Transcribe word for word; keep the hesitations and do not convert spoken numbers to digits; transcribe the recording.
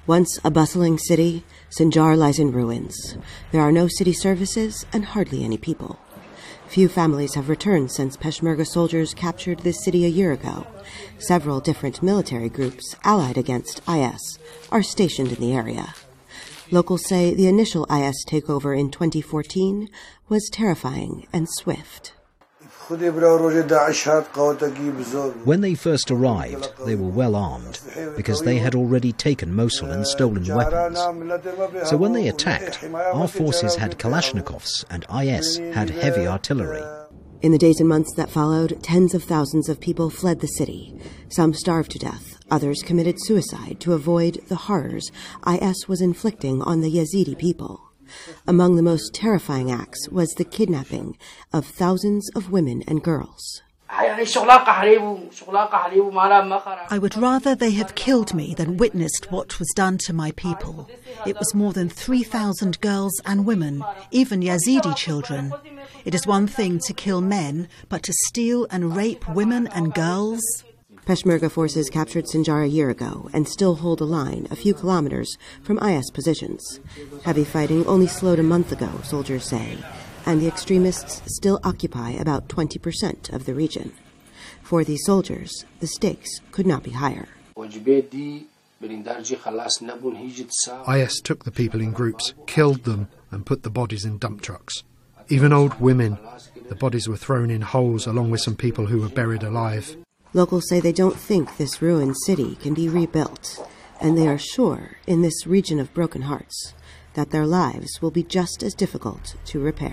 Once a bustling city, Sinjar lies in ruins. There are no city services and hardly any people. Few families have returned since Peshmerga soldiers captured this city a year ago. Several different military groups allied against I S are stationed in the area. Locals say the initial I S takeover in twenty fourteen was terrifying and swift. When they first arrived, they were well armed, because they had already taken Mosul and stolen weapons. So when they attacked, our forces had Kalashnikovs and I S had heavy artillery. In the days and months that followed, tens of thousands of people fled the city. Some starved to death, others committed suicide to avoid the horrors I S was inflicting on the Yazidi people. Among the most terrifying acts was the kidnapping of thousands of women and girls. I would rather they have killed me than witnessed what was done to my people. It was more than three thousand girls and women, even Yazidi children. It is one thing to kill men, but to steal and rape women and girls? Peshmerga forces captured Sinjar a year ago and still hold a line a few kilometers from I S positions. Heavy fighting only slowed a month ago, soldiers say, and the extremists still occupy about twenty percent of the region. For these soldiers, the stakes could not be higher. I S took the people in groups, killed them, and put the bodies in dump trucks. Even old women. The bodies were thrown in holes along with some people who were buried alive. Locals say they don't think this ruined city can be rebuilt, and they are sure, in this region of broken hearts, that their lives will be just as difficult to repair.